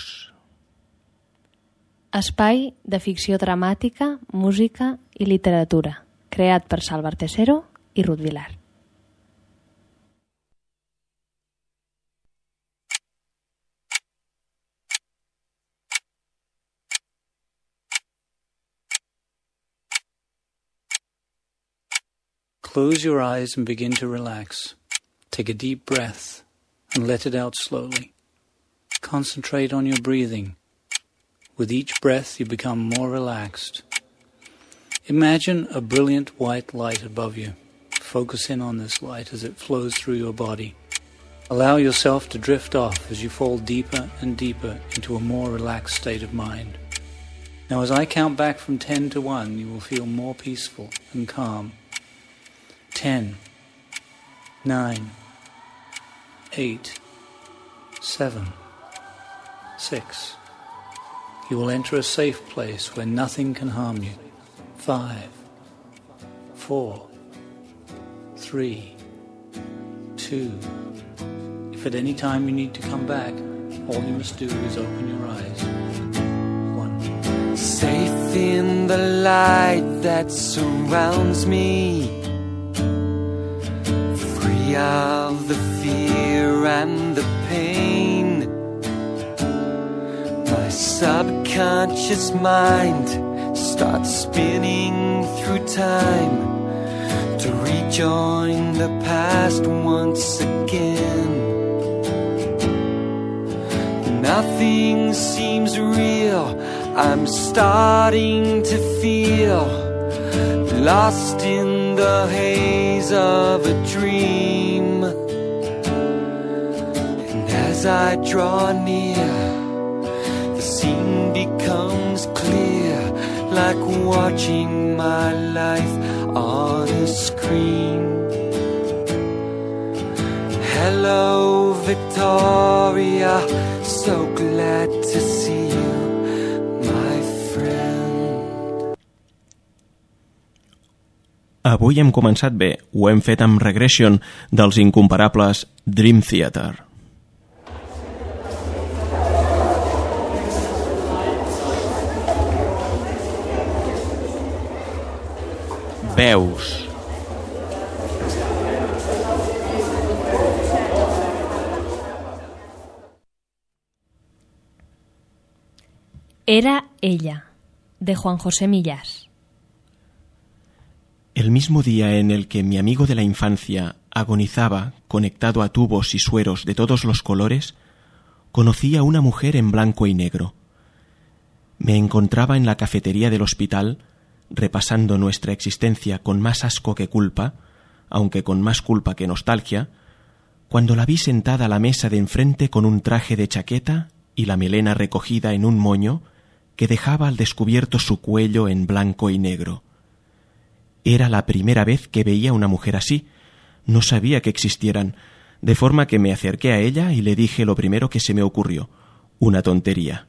Veus. Espai de ficció dramàtica, música i literatura, creat per Salva Artesero i Ruth Vilar. Close your eyes and begin to relax. Take a deep breath and let it out slowly. Concentrate on your breathing. With each breath you become more relaxed. Imagine a brilliant white light above you. Focus in on this light as it flows through your body. Allow yourself to drift off as you fall deeper and deeper into a more relaxed state of mind. Now as I count back from 10 to 1, you will feel more peaceful and calm. 10, 9, 8, 7, 6. You will enter a safe place where nothing can harm you. 5, 4, 3, 2. If at any time you need to come back, all you must do is open your eyes. 1. Safe in the light that surrounds me, free of the fear and the pain. My subconscious mind starts spinning through time to rejoin the past once again. Nothing seems real, I'm starting to feel lost in the haze of a dream. And as I draw near, the scene becomes clear, like watching my life on a screen. Hello, Victoria, so glad to see you, my friend. Avui hem començat bé, ho hem fet amb Regression dels incomparables Dream Theater. Veus. Era ella, de Juan José Millás. El mismo día en el que mi amigo de la infancia agonizaba conectado a tubos y sueros de todos los colores, conocí a una mujer en blanco y negro. Me encontraba en la cafetería del hospital, repasando nuestra existencia con más asco que culpa, aunque con más culpa que nostalgia, cuando la vi sentada a la mesa de enfrente con un traje de chaqueta y la melena recogida en un moño que dejaba al descubierto su cuello en blanco y negro. Era la primera vez que veía una mujer así. No sabía que existieran, de forma que me acerqué a ella y le dije lo primero que se me ocurrió, una tontería.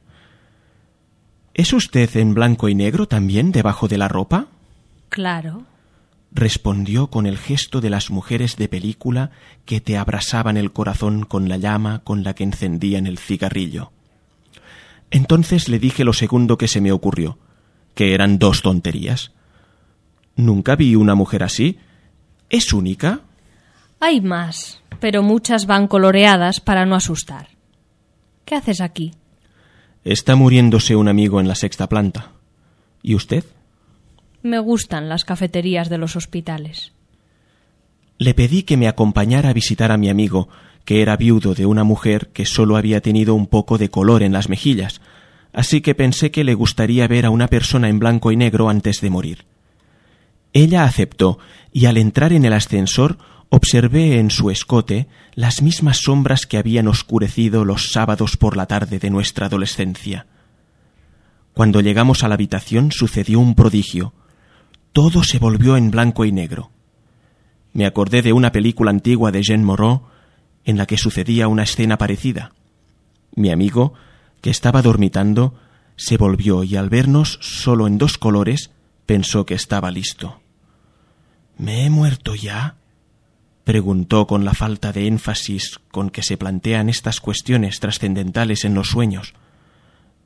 ¿Es usted en blanco y negro también debajo de la ropa? Claro. Respondió con el gesto de las mujeres de película que te abrasaban el corazón con la llama con la que encendían el cigarrillo. Entonces le dije lo segundo que se me ocurrió, que eran 2 tonterías. Nunca vi una mujer así. ¿Es única? Hay más, pero muchas van coloreadas para no asustar. ¿Qué haces aquí? Está muriéndose un amigo en la 6ª planta. ¿Y usted? Me gustan las cafeterías de los hospitales. Le pedí que me acompañara a visitar a mi amigo, que era viudo de una mujer que solo había tenido un poco de color en las mejillas, así que pensé que le gustaría ver a una persona en blanco y negro antes de morir. Ella aceptó, y al entrar en el ascensor observé en su escote las mismas sombras que habían oscurecido los sábados por la tarde de nuestra adolescencia. Cuando llegamos a la habitación sucedió un prodigio. Todo se volvió en blanco y negro. Me acordé de una película antigua de Jean Moreau en la que sucedía una escena parecida. Mi amigo, que estaba dormitando, se volvió y al vernos solo en 2 colores, pensó que estaba listo. ¿Me he muerto ya?, preguntó con la falta de énfasis con que se plantean estas cuestiones trascendentales en los sueños.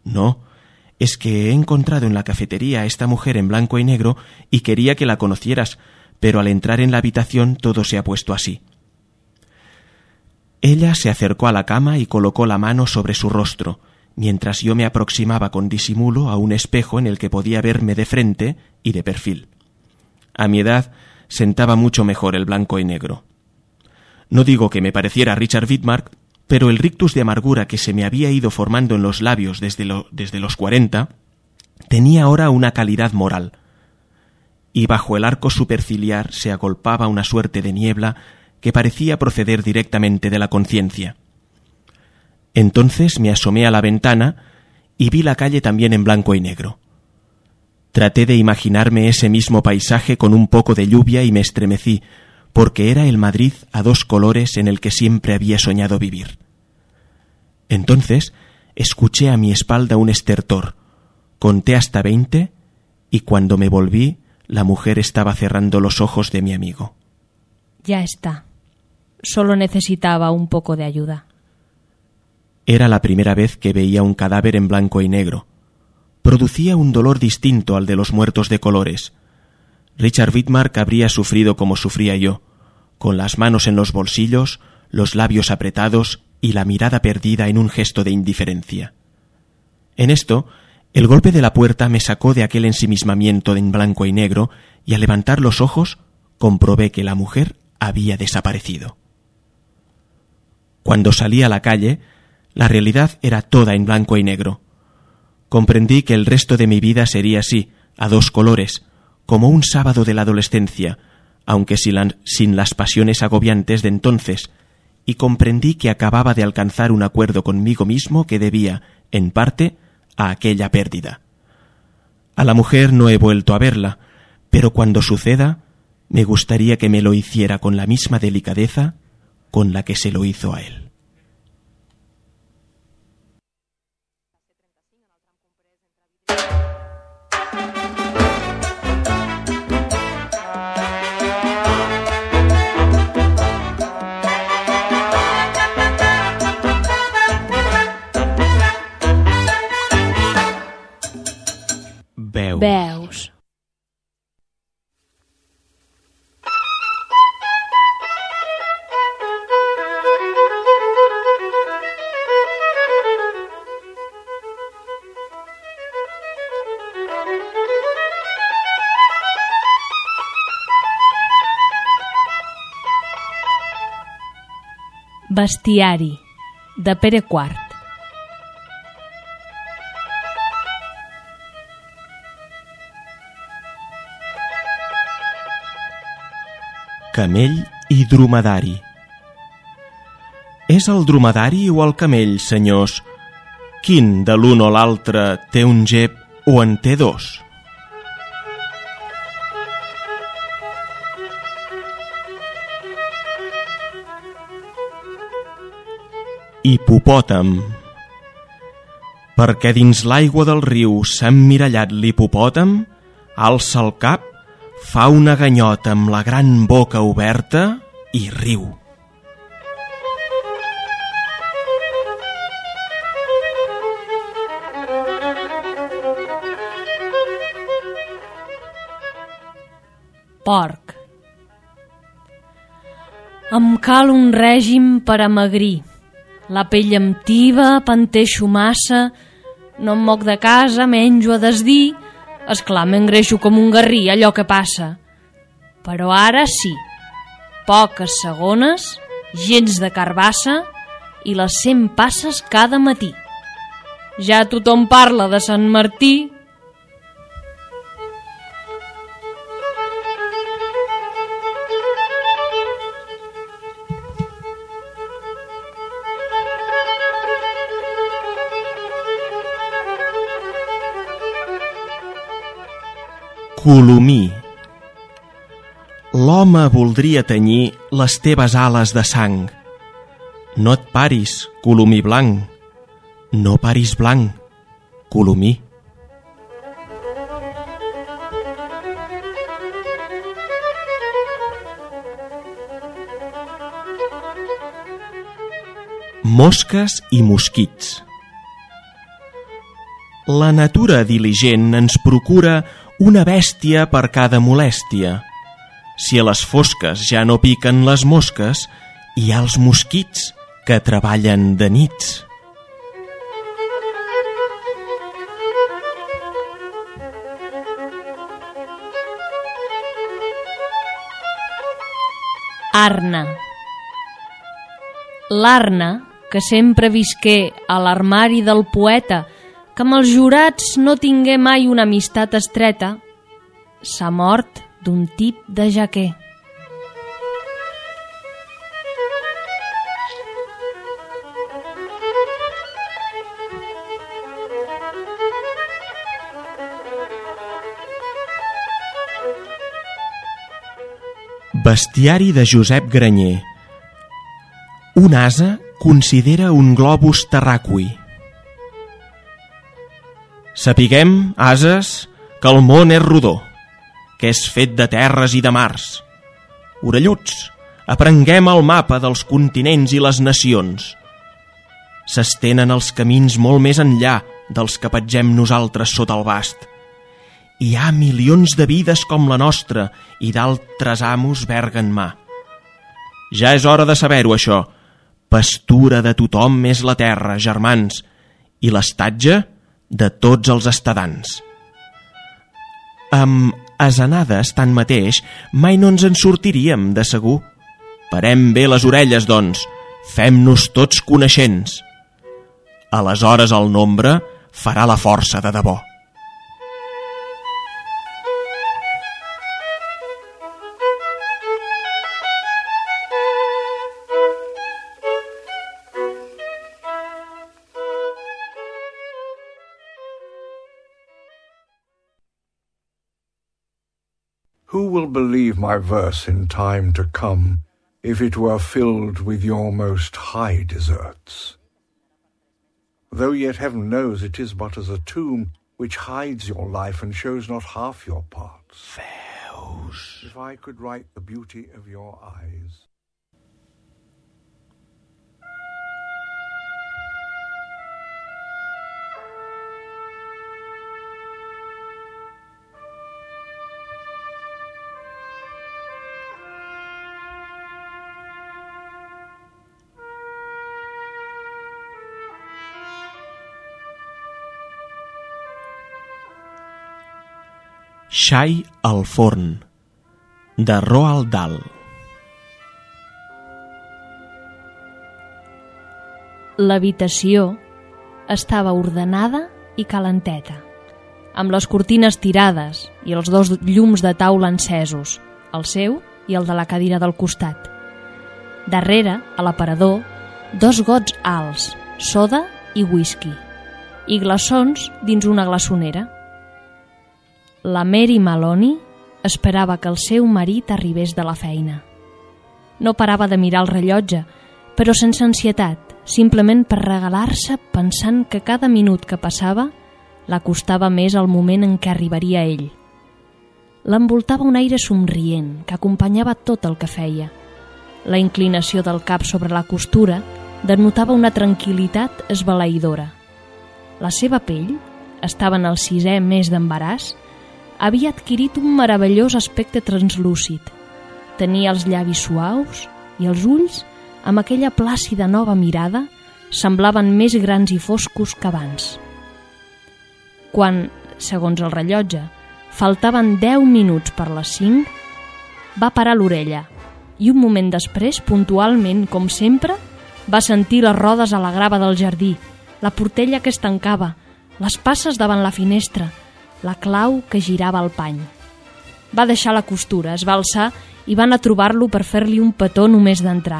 No, es que he encontrado en la cafetería a esta mujer en blanco y negro y quería que la conocieras, pero al entrar en la habitación todo se ha puesto así. Ella se acercó a la cama y colocó la mano sobre su rostro, mientras yo me aproximaba con disimulo a un espejo en el que podía verme de frente y de perfil. A mi edad sentaba mucho mejor el blanco y negro. No digo que me pareciera Richard Widmark, pero el rictus de amargura que se me había ido formando en los labios desde los 40 tenía ahora una calidad moral, y bajo el arco superciliar se agolpaba una suerte de niebla que parecía proceder directamente de la conciencia. Entonces me asomé a la ventana y vi la calle también en blanco y negro. Traté de imaginarme ese mismo paisaje con un poco de lluvia y me estremecí, porque era el Madrid a dos colores en el que siempre había soñado vivir. Entonces escuché a mi espalda un estertor, conté hasta 20 y cuando me volví, la mujer estaba cerrando los ojos de mi amigo. Ya está. Solo necesitaba un poco de ayuda. Era la primera vez que veía un cadáver en blanco y negro. Producía un dolor distinto al de los muertos de colores. Richard Widmark habría sufrido como sufría yo, con las manos en los bolsillos, los labios apretados y la mirada perdida en un gesto de indiferencia. En esto, el golpe de la puerta me sacó de aquel ensimismamiento en blanco y negro y al levantar los ojos comprobé que la mujer había desaparecido. Cuando salí a la calle, la realidad era toda en blanco y negro. Comprendí que el resto de mi vida sería así, a dos colores, como un sábado de la adolescencia, aunque sin las pasiones agobiantes de entonces, y comprendí que acababa de alcanzar un acuerdo conmigo mismo que debía, en parte, a aquella pérdida. A la mujer no he vuelto a verla, pero cuando suceda, me gustaría que me lo hiciera con la misma delicadeza con la que se lo hizo a él. Veus. Bestiari, de Pere IV. Camell i dromedari. És el dromedari o el camell, senyors? Quin de l'un o l'altre té un gep o en té dos? Hipopòtam. Perquè dins l'aigua del riu s'ha emmirallat l'hipopòtam, alça el cap, fa una ganyota amb la gran boca oberta i riu. Porc. Em cal un règim per amagrir. La pell em tiba, panteixo massa, no em moc de casa, menjo a desdir, esclar, m'engreixo com un garrí, allò que passa. Però ara sí, poques segones, gens de carbassa i les 100 passes cada matí. Ja tothom parla de Sant Martí. Colomí. L'home voldria tenyir les teves ales de sang. No et paris, colomí blanc. No paris blanc, colomí. Mosques i mosquits. La natura diligent ens procura una bèstia per cada molèstia. Si a les fosques ja no piquen les mosques, hi ha els mosquits que treballen de nits. Arna. L'Arna, que sempre visqué a l'armari del poeta, que amb els jurats no tingué mai una amistat estreta, s'ha mort d'un tip de jaquer. Bestiari de Josep Granyer. Un ase considera un globus terraqüi. Sapiguem, ases, que el món és rodó, que és fet de terres i de mars. Orelluts, aprenguem el mapa dels continents i les nacions. S'estenen els camins molt més enllà dels que petgem nosaltres sota el bast. Hi ha milions de vides com la nostra i d'altres amos verga en mà. Ja és hora de saber-ho, això. Pastura de tothom és la terra, germans, i l'estatge de tots els estadants. Amb asenades, tanmateix, mai no ens en sortiríem, de segur. Parem bé les orelles, doncs, fem-nos tots coneixents. Aleshores el nombre farà la força de debò. Who will believe my verse in time to come, if it were filled with your most high deserts? Though yet heaven knows it is but as a tomb, which hides your life and shows not half your parts. Veus. If I could write the beauty of your eyes. Xai al forn, de Roald Dahl. L'habitació estava ordenada i calenteta, amb les cortines tirades i els dos llums de taula encesos, el seu i el de la cadira del costat. Darrere, a l'aparador, dos gots alts, soda i whisky, i glaçons dins una glaçonera. La Mary Maloney esperava que el seu marit arribés de la feina. No parava de mirar el rellotge, però sense ansietat, simplement per regalar-se pensant que cada minut que passava l'acostava més al moment en què arribaria ell. L'envoltava un aire somrient que acompanyava tot el que feia. La inclinació del cap sobre la costura denotava una tranquil·litat esbalaïdora. La seva pell, estava en el 6è mes d'embaràs, havia adquirit un meravellós aspecte translúcid. Tenia els llavis suaus i els ulls, amb aquella plàcida nova mirada, semblaven més grans i foscos que abans. Quan, segons el rellotge, faltaven 10 minuts per les 5, va parar l'orella i un moment després, puntualment, com sempre, va sentir les rodes a la grava del jardí, la portella que es tancava, les passes davant la finestra, la clau que girava al pany. Va deixar la costura, es va alçar i va anar a trobar-lo per fer-li un petó només d'entrar.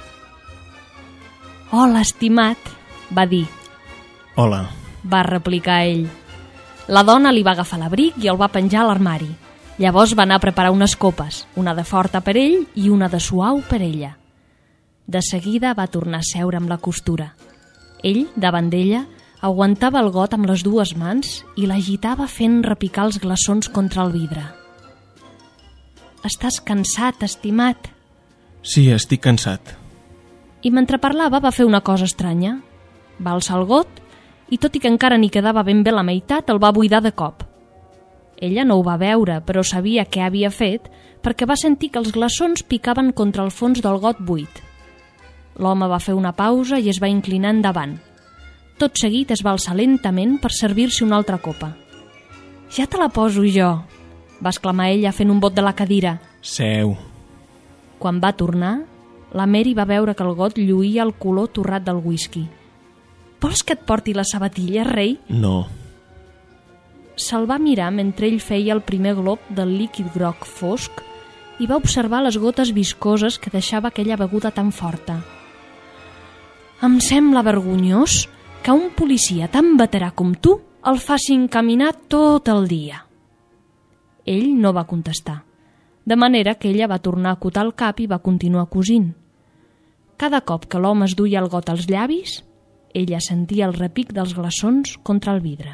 «Hola, estimat», va dir. «Hola», va replicar ell. La dona li va agafar l'abric i el va penjar a l'armari. Llavors va anar a preparar unes copes, una de forta per ell i una de suau per ella. De seguida va tornar a seure amb la costura. Ell, davant d'ella, aguantava el got amb les dues mans i l'agitava fent repicar els glaçons contra el vidre. «Estàs cansat, estimat?» «Sí, estic cansat». I mentre parlava va fer una cosa estranya. Va alçar el got i tot i que encara n'hi quedava ben bé la meitat, el va buidar de cop. Ella no ho va veure, però sabia què havia fet perquè va sentir que els glaçons picaven contra el fons del got buit. L'home va fer una pausa i es va inclinar endavant. Tot seguit es va alçar lentament per servir-se una altra copa. «Ja te la poso jo», va exclamar ella fent un bot de la cadira. «Seu». Quan va tornar, la Mary va veure que el got lluïa el color torrat del whisky. «Vols que et porti les sabatilles, rei?» «No». Se'l va mirar mentre ell feia el primer glop del líquid groc fosc i va observar les gotes viscoses que deixava aquella beguda tan forta. «Em sembla vergonyós que un policia tan veterà com tu el facin caminar tot el dia». Ell no va contestar, de manera que ella va tornar a acotar el cap i va continuar cosint. Cada cop que l'home es duia el got als llavis, ella sentia el repic dels glaçons contra el vidre.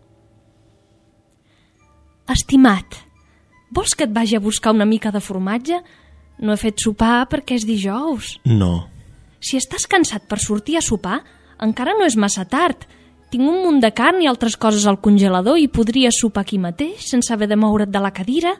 «Estimat, vols que et vagi a buscar una mica de formatge? No he fet sopar perquè és dijous». «No». «Si estàs cansat per sortir a sopar, encara no és massa tard. Tinc un munt de carn i altres coses al congelador i podries sopar aquí mateix sense haver de moure't de la cadira».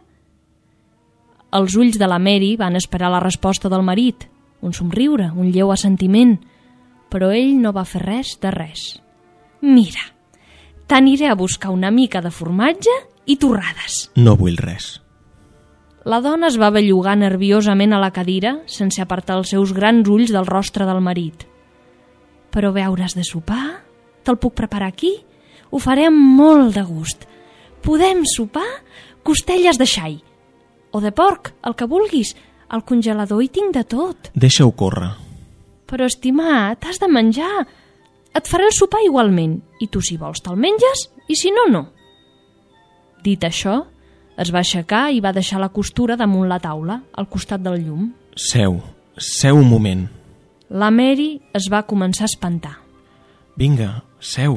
Els ulls de la Mary van esperar la resposta del marit, un somriure, un lleu assentiment, però ell no va fer res de res. «Mira, t'aniré a buscar una mica de formatge i torrades». «No vull res». La dona es va bellugar nerviosament a la cadira sense apartar els seus grans ulls del rostre del marit. «Però bé, hauràs de sopar? Te'l puc preparar aquí? Ho faré amb molt de gust. Podem sopar costelles de xai o de porc, el que vulguis. Al congelador hi tinc de tot». «Deixa-ho córrer». «Però, estimat, has de menjar. Et faré el sopar igualment, i tu, si vols, te'l menges, i si no, no». Dit això, es va aixecar i va deixar la costura damunt la taula, al costat del llum. «Seu un moment». La Mary es va començar a espantar. «Vinga, seu».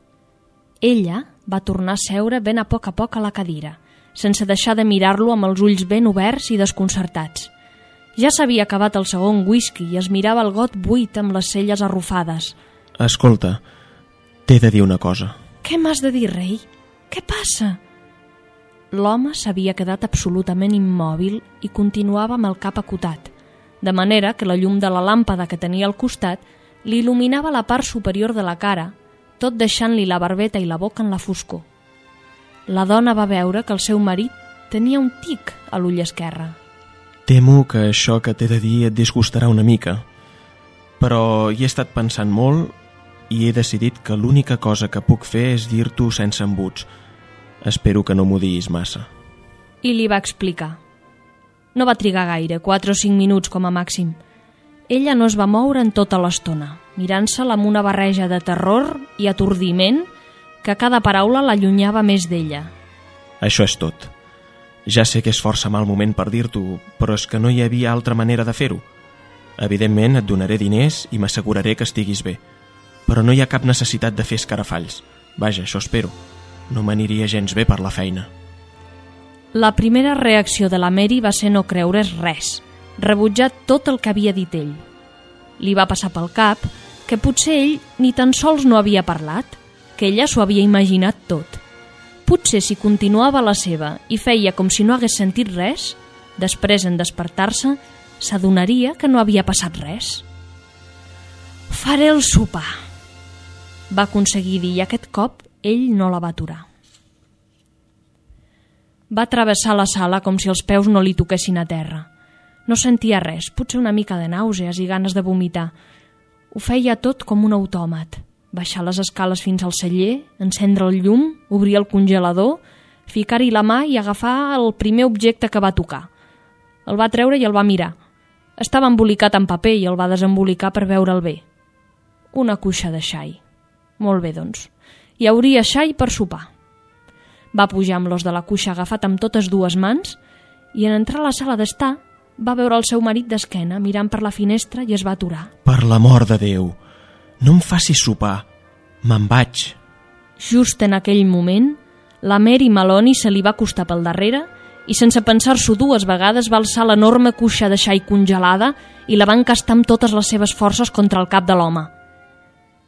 Ella va tornar a seure ben a poc a la cadira, sense deixar de mirar-lo amb els ulls ben oberts i desconcertats. Ja s'havia acabat el segon whisky i es mirava el got buit amb les celles arrufades. «Escolta, t'he de dir una cosa». «Què m'has de dir, rei? Què passa?» L'home s'havia quedat absolutament immòbil i continuava amb el cap acotat, de manera que la llum de la làmpada que tenia al costat li il·luminava la part superior de la cara, tot deixant-li la barbeta i la boca en la foscor. La dona va veure que el seu marit tenia un tic a l'ull esquerre. «Temo que això que t'he de dir et disgustarà una mica, però hi he estat pensant molt i he decidit que l'única cosa que puc fer és dir-t'ho sense embuts. Espero que no m'ho diguis massa». I li va explicar. No va trigar gaire, 4 o 5 minuts com a màxim. Ella no es va moure en tota l'estona, mirant-se'l amb una barreja de terror i atordiment que cada paraula l'allunyava més d'ella. «Això és tot. Ja sé que és força mal moment per dir-t'ho, però és que no hi havia altra manera de fer-ho. Evidentment et donaré diners i m'asseguraré que estiguis bé, però no hi ha cap necessitat de fer escarafalls. Vaja, això espero. No m'aniria gens bé per la feina». La primera reacció de la Mary va ser no creure's res, rebutjar tot el que havia dit ell. Li va passar pel cap que potser ell ni tan sols no havia parlat, que ella s'ho havia imaginat tot. Potser si continuava la seva i feia com si no hagués sentit res, després en despertar-se s'adonaria que no havia passat res. «Faré el sopar», va aconseguir dir, i aquest cop ell no la va aturar. Va travessar la sala com si els peus no li toquessin a terra. No sentia res, potser una mica de nàusees i ganes de vomitar. Ho feia tot com un autòmat. Baixar les escales fins al celler, encendre el llum, obrir el congelador, ficar-hi la mà i agafar el primer objecte que va tocar. El va treure i el va mirar. Estava embolicat en paper i el va desembolicar per veure'l bé. Una cuixa de xai. Molt bé, doncs. Hi hauria xai per sopar. Va pujar amb l'os de la cuixa agafat amb totes dues mans i en entrar a la sala d'estar va veure el seu marit d'esquena mirant per la finestra i es va aturar. «Per l'amor de Déu, no em facis sopar. Me'n vaig». Just en aquell moment, la Mary Maloney se li va acostar pel darrere i sense pensar-s'ho 2 vegades va alçar l'enorme cuixa de xai congelada i la va encastar amb totes les seves forces contra el cap de l'home.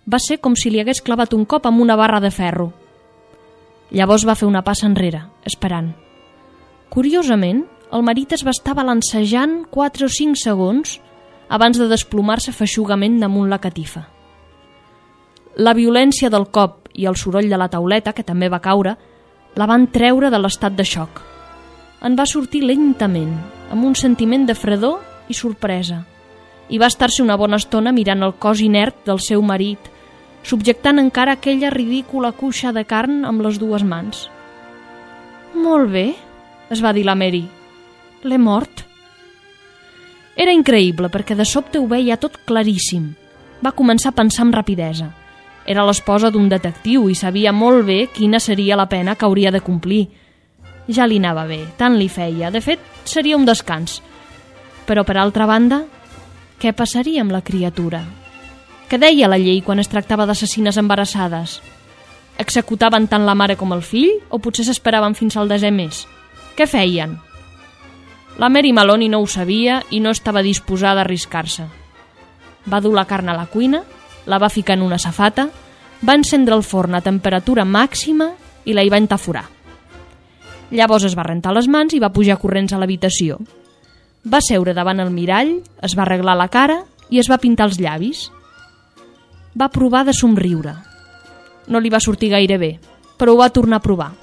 Va ser com si li hagués clavat un cop amb una barra de ferro. Llavors va fer una passa enrere, esperant. Curiosament, el marit es va estar balancejant 4 o 5 segons abans de desplomar-se feixugament damunt la catifa. La violència del cop i el soroll de la tauleta, que també va caure, la van treure de l'estat de xoc. En va sortir lentament, amb un sentiment de fredor i sorpresa, i va estar-se una bona estona mirant el cos inert del seu marit, subjectant encara aquella ridícula cuixa de carn amb les 2 mans. «Molt bé», es va dir la Mary. «L'he mort». Era increïble, perquè de sobte ho veia tot claríssim. Va començar a pensar amb rapidesa. Era l'esposa d'un detectiu i sabia molt bé quina seria la pena que hauria de complir. Ja li anava bé, tant li feia. De fet, seria un descans. Però, per altra banda, què passaria amb la criatura? Què deia la llei quan es tractava d'assassines embarassades? Executaven tant la mare com el fill o potser s'esperaven fins al desè mes? Què feien? La Mary Maloney no ho sabia i no estava disposada a arriscar-se. Va dur la carn a la cuina, la va ficar en una safata, va encendre el forn a temperatura màxima i la hi va entaforar. Llavors es va rentar les mans i va pujar corrents a l'habitació. Va seure davant el mirall, es va arreglar la cara i es va pintar els llavis. Va provar de somriure. No li va sortir gaire bé, però ho va tornar a provar.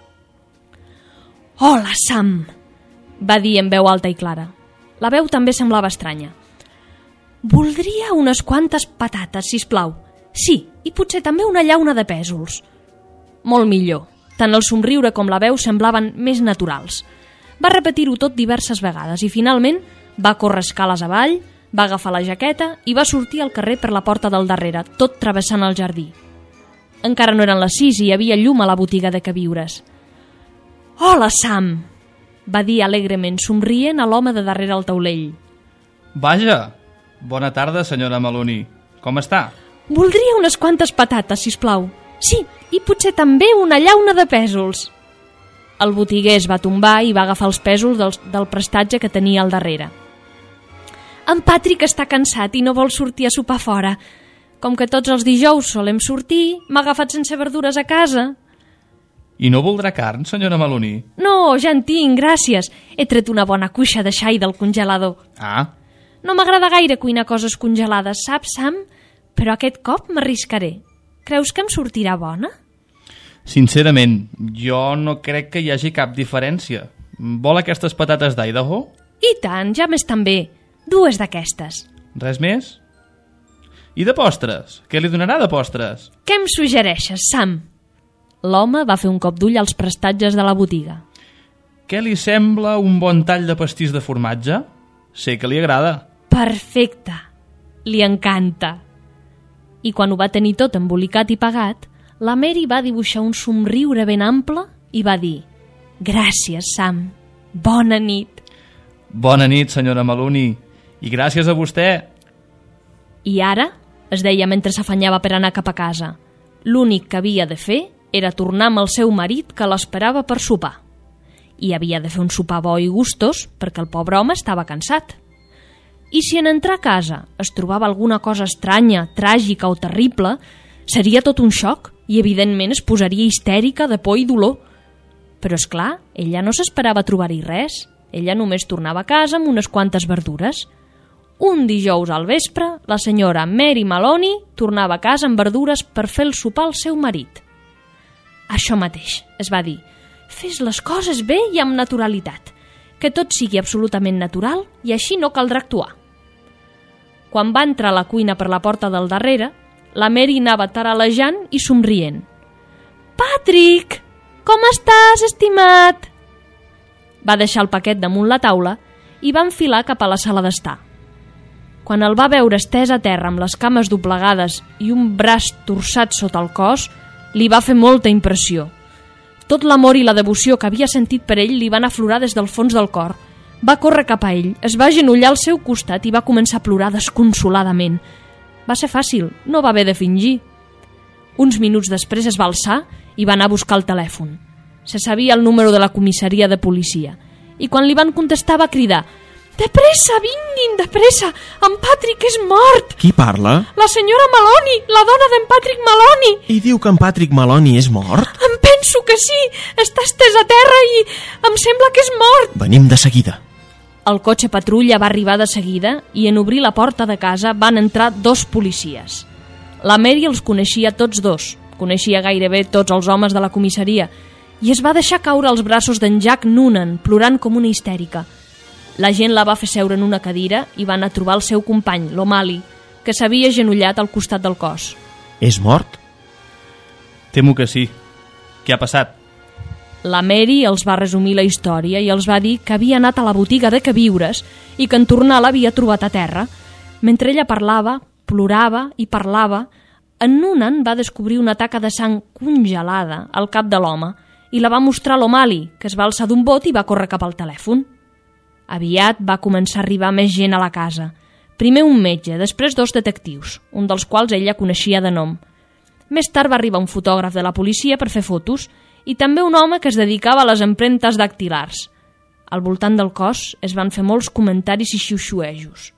«Hola, Sam!», va dir en veu alta i clara. La veu també semblava estranya. «Voldria unes quantes patates, sisplau. Sí, i potser també una llauna de pèsols». Molt millor. Tant el somriure com la veu semblaven més naturals. Va repetir-ho tot diverses vegades i finalment va córrer escales avall, va agafar la jaqueta i va sortir al carrer per la porta del darrere, tot travessant el jardí. Encara no eren les 6 i hi havia llum a la botiga de queviures. «Hola, Sam!», va dir alegrement, somrient a l'home de darrere el taulell. «Vaja! Bona tarda, senyora Maloney. Com està?» «Voldria unes quantes patates, sisplau. Sí, i potser també una llauna de pèsols». El botiguer es va tombar i va agafar els pèsols del prestatge que tenia al darrere. «En Patrick està cansat i no vol sortir a sopar fora. Com que tots els dijous solem sortir, m'ha agafat sense verdures a casa». «I no voldrà carn, senyora Maloney?» «No, ja en tinc, gràcies. He tret una bona cuixa de xai del congelador». «Ah». «No m'agrada gaire cuinar coses congelades, saps, Sam? Però aquest cop m'arriscaré. Creus que em sortirà bona?» «Sincerament, jo no crec que hi hagi cap diferència. Vol aquestes patates d'Idaho?» «I tant, ja m'estan bé. 2 d'aquestes». «Res més? I de postres? Què li donarà de postres?» «Què em suggereixes, Sam?» L'home va fer un cop d'ull als prestatges de la botiga. «Què li sembla un bon tall de pastís de formatge? Sé que li agrada». «Perfecte. Li encanta». I quan ho va tenir tot embolicat i pagat, la Mary va dibuixar un somriure ben ample i va dir: «Gràcies, Sam. Bona nit». «Bona nit, senyora Maloney. I gràcies a vostè». I ara, es deia mentre s'afanyava per anar cap a casa, l'únic que havia de fer era tornar amb el seu marit que l'esperava per sopar. I havia de fer un sopar bo i gustós perquè el pobre home estava cansat. I si en entrar a casa es trobava alguna cosa estranya, tràgica o terrible, seria tot un xoc i evidentment es posaria histèrica de por i dolor. Però és clar, ella no s'esperava trobar-hi res. Ella només tornava a casa amb unes quantes verdures. Un dijous al vespre, la senyora Mary Maloney tornava a casa amb verdures per fer el sopar al seu marit. «Això mateix», es va dir, «fes les coses bé i amb naturalitat, que tot sigui absolutament natural i així no caldrà actuar». Quan va entrar a la cuina per la porta del darrere, la Mary anava taralejant i somrient. «Patrick, com estàs, estimat?» Va deixar el paquet damunt la taula i va enfilar cap a la sala d'estar. Quan el va veure estès a terra amb les cames doblegades i un braç torçat sota el cos, li va fer molta impressió. Tot l'amor i la devoció que havia sentit per ell li van aflorar des del fons del cor. Va córrer cap a ell, es va agenollar al seu costat i va començar a plorar desconsoladament. Va ser fàcil, no va haver de fingir. Uns minuts després es va alçar i va anar a buscar el telèfon. Se sabia el número de la comissaria de policia i quan li van contestar va cridar: De pressa, vinguin, de pressa! En Patrick és mort! Qui parla? La senyora Maloney, la dona d'en Patrick Maloney! I diu que en Patrick Maloney és mort? Em penso que sí! Està estès a terra i em sembla que és mort! Venim de seguida. El cotxe patrulla va arribar de seguida i en obrir la porta de casa van entrar 2 policies. La Mary els coneixia tots 2, coneixia gairebé tots els homes de la comissaria i es va deixar caure als braços d'en Jack Noonan, plorant com una histèrica. La gent la va fer seure en una cadira i va anar a trobar el seu company, l'O'Malley, que s'havia agenollat al costat del cos. És mort? Temo que sí. Què ha passat? La Mary els va resumir la història i els va dir que havia anat a la botiga de queviures i que en tornar l'havia trobat a terra. Mentre ella parlava, plorava i parlava, en Noonan va descobrir una taca de sang congelada al cap de l'home i la va mostrar a l'O'Malley, que es va alçar d'un bot i va córrer cap al telèfon. Aviat va començar a arribar més gent a la casa. Primer un metge, després 2 detectius, un dels quals ella coneixia de nom. Més tard va arribar un fotògraf de la policia per fer fotos i també un home que es dedicava a les empremtes dactilars. Al voltant del cos es van fer molts comentaris i xiuxiuejos.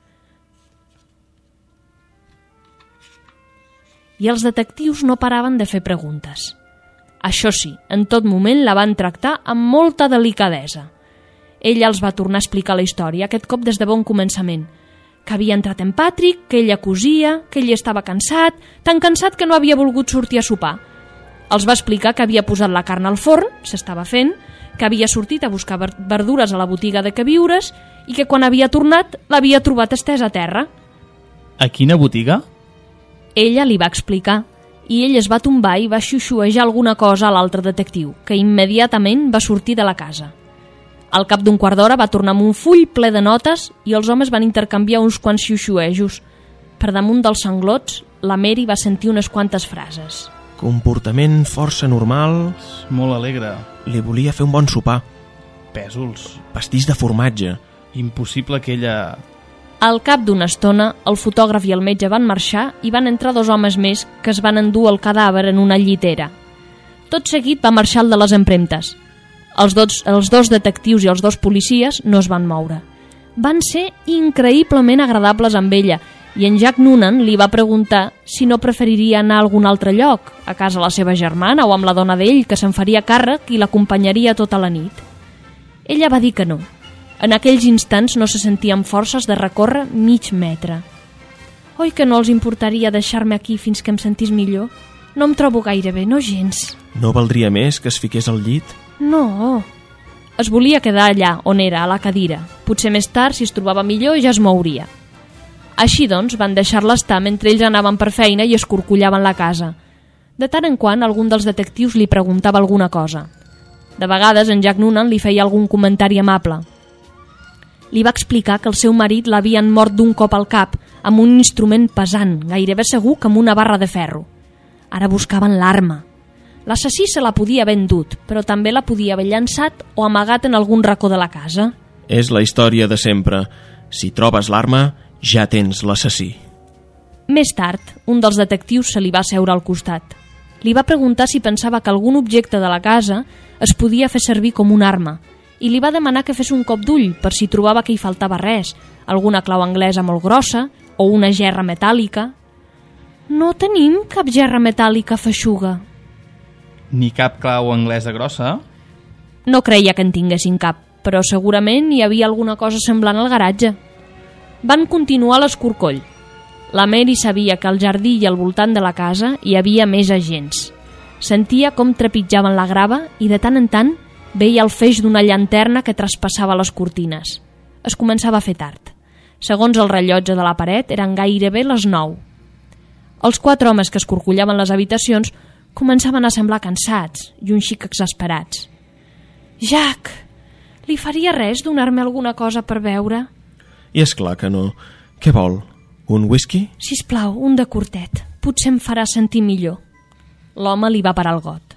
I els detectius no paraven de fer preguntes. Això sí, en tot moment la van tractar amb molta delicadesa. Ella els va tornar a explicar la història, aquest cop des de bon començament. Que havia entrat en Patrick, que ella cosia, que ell estava cansat, tan cansat que no havia volgut sortir a sopar. Els va explicar que havia posat la carn al forn, s'estava fent, que havia sortit a buscar verdures a la botiga de queviures i que quan havia tornat l'havia trobat estès a terra. A quina botiga? Ella li va explicar i ell es va tombar i va xiuxiuejar alguna cosa a l'altre detectiu, que immediatament va sortir de la casa. Al cap d'un quart d'hora va tornar amb un full ple de notes i els homes van intercanviar uns quants xiuxiuejos. Per damunt dels sanglots, la Mary va sentir unes quantes frases. Comportament força normal. Molt alegre. Li volia fer un bon sopar. Pèsols. Pastís de formatge. Impossible que ella... Al cap d'una estona, el fotògraf i el metge van marxar i van entrar 2 homes més que es van endur el cadàver en una llitera. Tot seguit va marxar el de les empremtes. Els dos detectius i els 2 policies no es van moure. Van ser increïblement agradables amb ella i en Jack Noonan li va preguntar si no preferiria anar a algun altre lloc, a casa la seva germana o amb la dona d'ell, que se'n faria càrrec i l'acompanyaria tota la nit. Ella va dir que no. En aquells instants no se sentia amb forces de recórrer mig metre. Oi que no els importaria deixar-me aquí fins que em sentís millor? No em trobo gaire bé, no gens. No valdria més que es fiqués al llit? No. Es volia quedar allà on era, a la cadira. Potser més tard, si es trobava millor, ja es mouria. Així doncs, van deixar-la estar mentre ells anaven per feina i escorcollaven la casa. De tant en quant, algun dels detectius li preguntava alguna cosa. De vegades, en Jack Noonan li feia algun comentari amable. Li va explicar que el seu marit l'havien mort d'un cop al cap, amb un instrument pesant, gairebé segur que amb una barra de ferro. Ara buscaven l'arma. L'assassí se la podia haver endut, però també la podia haver llançat o amagat en algun racó de la casa. És la història de sempre. Si trobes l'arma, ja tens l'assassí. Més tard, un dels detectius se li va seure al costat. Li va preguntar si pensava que algun objecte de la casa es podia fer servir com una arma i li va demanar que fes un cop d'ull per si trobava que hi faltava res, alguna clau anglesa molt grossa o una gerra metàl·lica. No tenim cap gerra metàl·lica feixuga. Ni cap clau anglesa grossa? No creia que en tinguessin cap, però segurament hi havia alguna cosa semblant al garatge. Van continuar l'escorcoll. La Mary sabia que al jardí i al voltant de la casa hi havia més agents. Sentia com trepitjaven la grava i de tant en tant veia el feix d'una llanterna que traspassava les cortines. Es començava a fer tard. Segons el rellotge de la paret, eren gairebé les 9. Els 4 homes que escorcollaven les habitacions començaven a semblar cansats i un xic exasperats. Jack, li faria res donar-me alguna cosa per beure? I és clar que no. Què vol? Un whisky? Sisplau, un de curtet. Potser em farà sentir millor. L'home li va parar el got.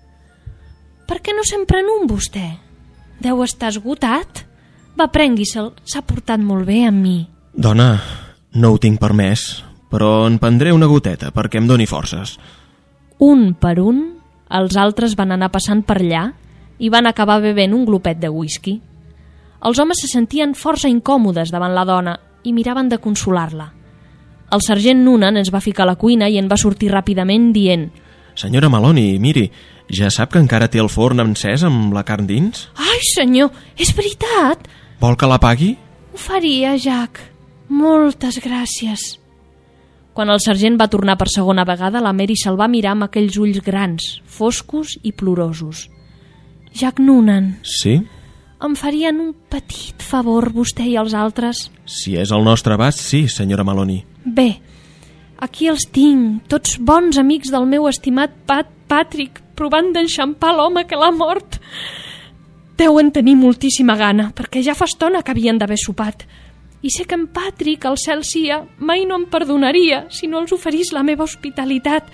Per què no se'n pren un, vostè? Deu estar esgotat? Va, prengui-se'l. S'ha portat molt bé amb mi. Dona, no ho tinc permès, però en prendré una goteta perquè em doni forces. Un per un, els altres van anar passant per allà i van acabar bevent un glopet de whisky. Els homes se sentien força incòmodes davant la dona i miraven de consolar-la. El sergent Noonan ens va ficar a la cuina i en va sortir ràpidament dient: Senyora Maloney, miri, ja sap que encara té el forn encès amb la carn dins? Ai, senyor, és veritat? Vol que l'apagui? Ho faria, Jack. Moltes gràcies. Quan el sergent va tornar per segona vegada, la Mary se'l va mirar amb aquells ulls grans, foscos i plorosos. Jack Noonan. Sí? Em farien un petit favor, vostè i els altres? Si és el nostre abast, sí, senyora Maloney. Bé, aquí els tinc, tots bons amics del meu estimat Patrick, provant d'enxampar l'home que l'ha mort. Deuen tenir moltíssima gana, perquè ja fa estona que havien d'haver sopat. I sé que en Patrick, el cel sia, mai no em perdonaria si no els oferís la meva hospitalitat.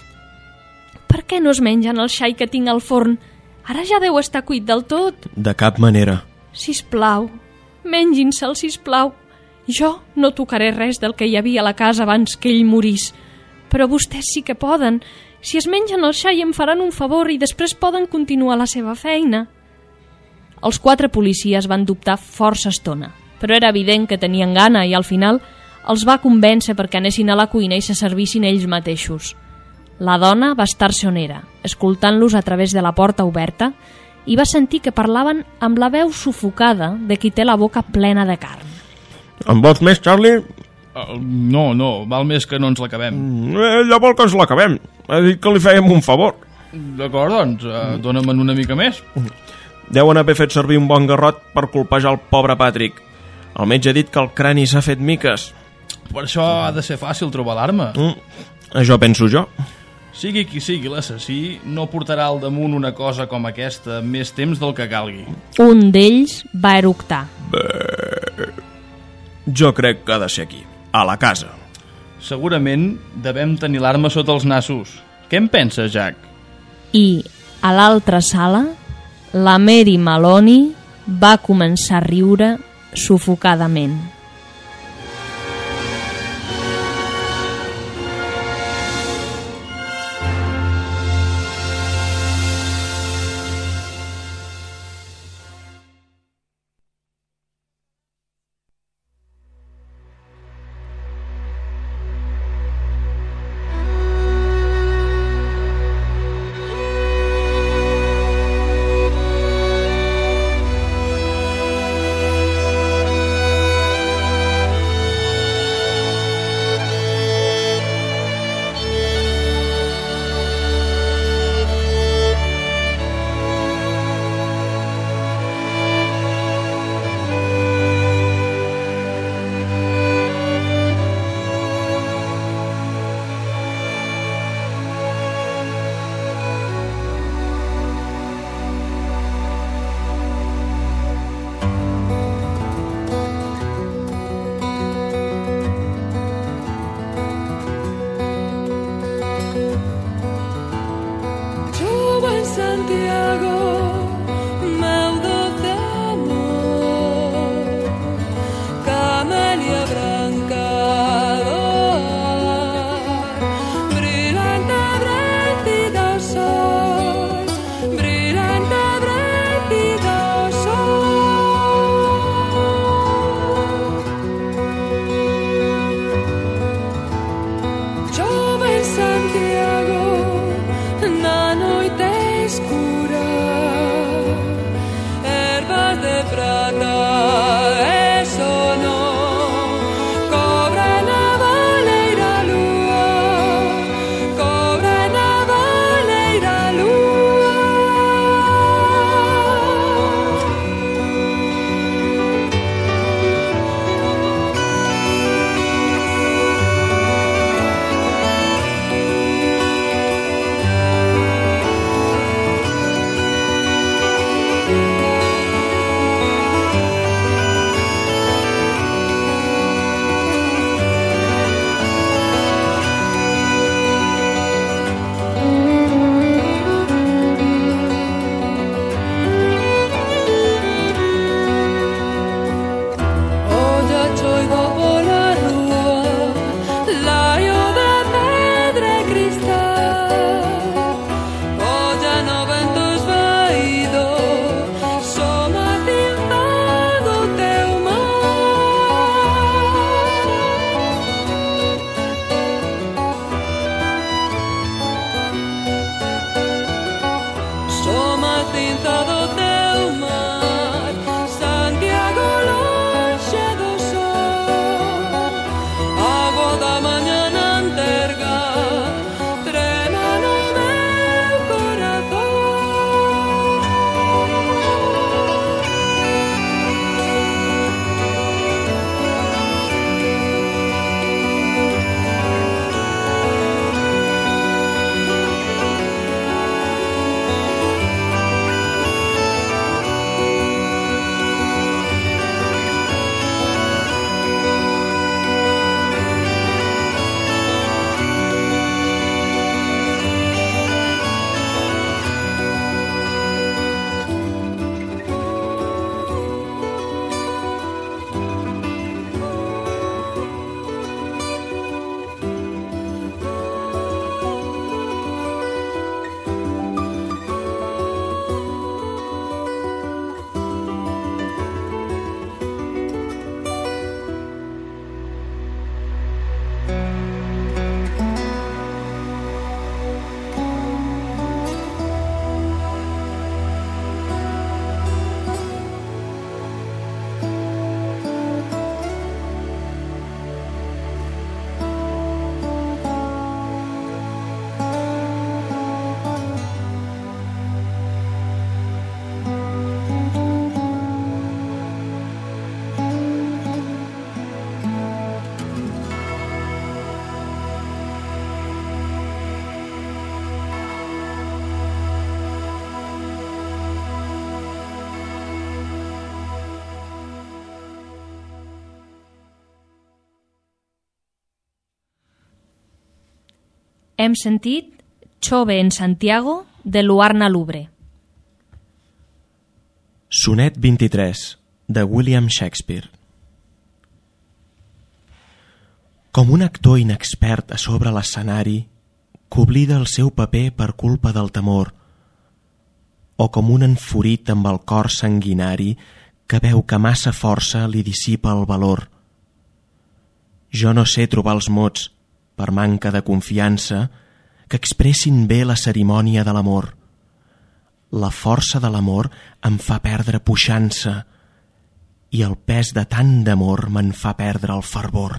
Per què no es mengen el xai que tinc al forn? Ara ja deu estar cuit del tot. De cap manera. Sisplau, mengin-se'l, sisplau. Jo no tocaré res del que hi havia a la casa abans que ell morís. Però vostès sí que poden. Si es mengen el xai em faran un favor i després poden continuar la seva feina. Els 4 policies van dubtar força estona, però era evident que tenien gana i al final els va convèncer perquè anessin a la cuina i se servissin ells mateixos. La dona va estar-se on era, escoltant-los a través de la porta oberta, i va sentir que parlaven amb la veu sufocada de qui té la boca plena de carn. En vols més, Charlie? No, val més que no ens l'acabem. Ella vol que ens l'acabem. Ha dit que li fèiem un favor. D'acord, doncs, dóna'm una mica més. Deuen haver fet servir un bon garrot per colpejar el pobre Patrick. El metge ha dit que el crani s'ha fet miques. Per això ha de ser fàcil trobar l'arma. Això penso jo. Sigui qui sigui l'assassí, no portarà al damunt una cosa com aquesta més temps del que calgui. Un d'ells va eructar. Jo crec que ha de ser aquí, a la casa. Segurament devem tenir l'arma sota els nassos. Què en penses, Jack? I, a l'altra sala, la Mary Maloney va començar a riure sufocadament. Santiago, na noite escura. cinza do teu mar, Santiago lonxe do sol. Água da mañá nan terga, trema no meu corazón. Hem sentit Chove en Santiago, de Luarna Lubre. Sonet 23, de William Shakespeare. Com un actor inexpert a sobre l'escenari que oblida el seu paper per culpa del temor, o com un enfurit amb el cor sanguinari que veu que massa força li dissipa el valor. Jo no sé trobar els mots, per manca de confiança, que expressin bé la cerimònia de l'amor. La força de l'amor em fa perdre puixança i el pes de tant d'amor me'n fa perdre el fervor.